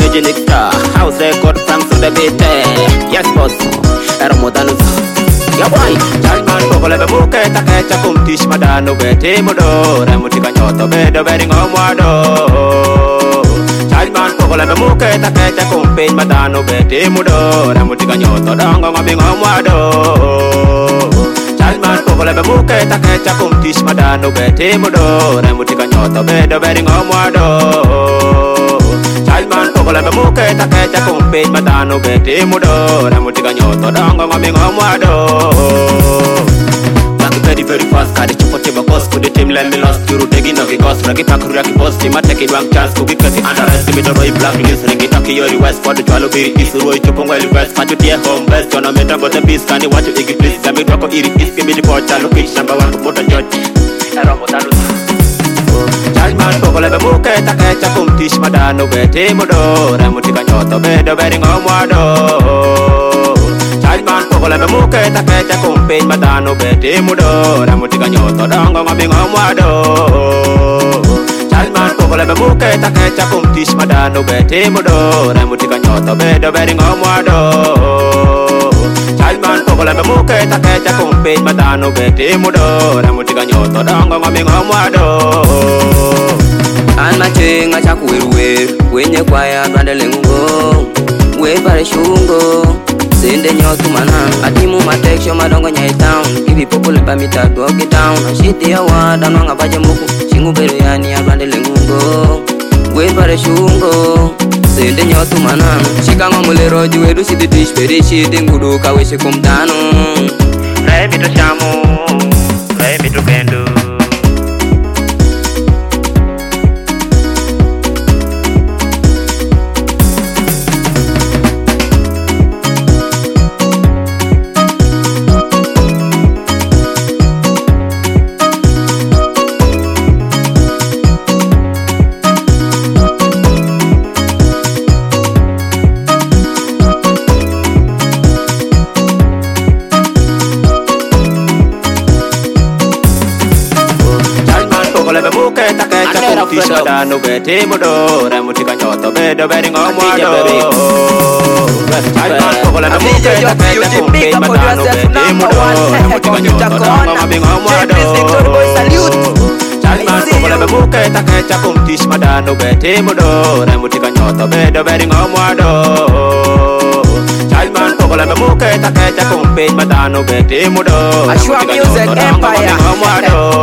Original star, house record, thanks to the beat. Yes, boss. Ramadan. Ya boy. Jalman pokole be muke takecha kumtish madano bete modo. Remutika nyoto bedo beri ngomwado. Jalman pokole be muke takecha kumpin madano bete modo. Remutika nyoto dongo ngobi ngomwado. Jalman pokole be muke takecha kumtish madano bete modo. Remutika nyoto bedo beri ngomwado. Jalman pokole be muke takecha kumpin madano bete modo. Remutika nyoto dongo ngobi ngomwado. Very fast, carry chupote bakos for the team, let me lost you taking of the cost, ragi pakuru ragi post, ma take it one chance, kuki kasi underestimate the roy black news, ringi taki yori west, for the chalo biri isu roy chupong well west, fatu tia home west, jona meta got the peace, kani watch you please, kami dwako iri is, kimi di po chalo pitch, number one kumota judge, Ramadan. Jalman pokole be muke takecha kumtish madano bete modo, remutika nyoto bedo beri ngomwado. Jalman pokole be muke takecha kumpin madano bete modo. Remutika nyoto dongo ngobi ngomwado. Jalman pokole be muke takecha kumtish madano bete modo. Remutika nyoto bedo beri ngomwado. Jalman pokole be muke takecha kumpin madano bete modo. Remutika nyoto dongo ngobi ngomwado. An machenga chakuweruweru wenye kwaya twandele ngungo wepare shungo sende nyotu manan atimu mateksho madongo nyai town kibi popule pa mitatu oki town ashiti ya wada nwanga paje muku chingu beru yani ya twandele ngungo wepare shungo sende nyotu manan shikango mulero juwedu sidi dish peri shidi ngudu kaweshi kumtanu Rai mito shamu Rai mito kendu Kumtish madano bete modo. Remutika nyoto bedo beri ngomwado. Jalman pokole be muke takecha kumpin madano bete modo. Remutika nyoto dongo ngobi ngomwado. Jalman pokole be muke takecha kumtish madano bete modo. Remutika nyoto bedo beri ngomwado. Jalman pokole be muke takecha kumpin madano bete modo. Ashwa Music Empire.